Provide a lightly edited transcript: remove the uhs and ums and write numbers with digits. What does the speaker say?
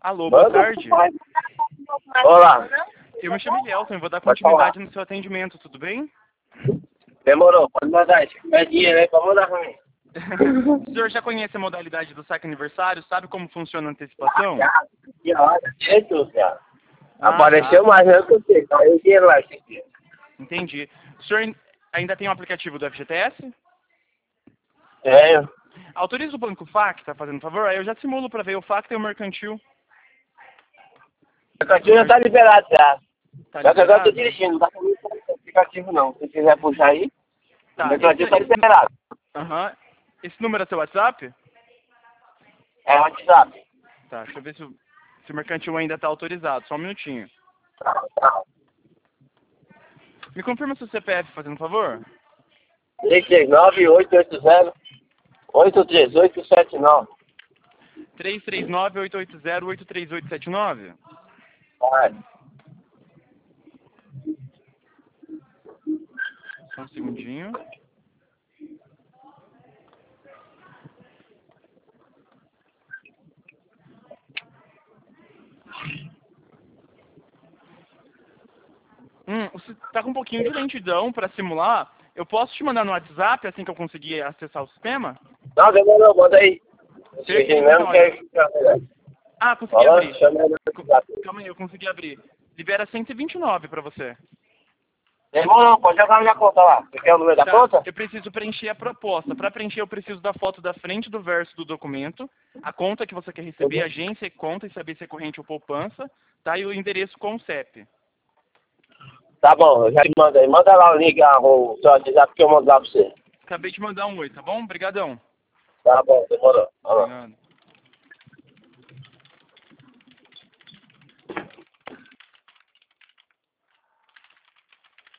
Alô, boa tarde. Olá. Eu me chamo Elielson e vou dar continuidade no seu atendimento, tudo bem? Demorou, pode mandar. Se tiver dinheiro aí, pode mandar pra mim. O senhor já conhece a modalidade do saque aniversário? Sabe como funciona a antecipação? Que hora, direito, cara. Ah, Apareceu tá. mais que eu sei. Caiu o dinheiro lá esse dia. Entendi. O senhor ainda tem o aplicativo do FGTS? Tenho. Autoriza o Banco FAC, tá fazendo favor? Aí eu já simulo para ver o FAC e o mercantil. O aplicativo já tá liberado já. Tá Só que agora eu tô liberado? dirigindo, não dá pra mim usar esse aplicativo não. Se quiser puxar aí, o Tá. aplicativo tá liberado. Aham. Esse número é seu WhatsApp? É o WhatsApp. Tá, deixa eu ver se o mercantil ainda tá autorizado. Só um minutinho. Me confirma seu CPF, fazendo favor? 339-880-83879. 339-880-83879? Vai. Só um segundinho. Você tá com um pouquinho de lentidão para simular. Eu posso te mandar no WhatsApp assim que eu conseguir acessar o sistema? Não, demorou, manda aí. Perfeito, Cheguei mesmo então, que olha. é... Ah, consegui Falando, abrir. chama aí no WhatsApp. Calma aí, eu consegui abrir. Libera 129 para você. Demorou, pode jogar na minha conta lá. Você quer o número da Tá, conta? eu preciso preencher a proposta. Para preencher, eu preciso da foto da frente do verso do documento, a conta que você quer receber, agência e conta, e saber se é corrente ou poupança, tá? E o endereço com o CEP. Tá bom, eu já te mando aí. Manda lá o link, o seu WhatsApp que eu mando lá pra você. Acabei de mandar um oi, tá bom? Obrigadão. Tá bom, demorou. Tá bom. Obrigado.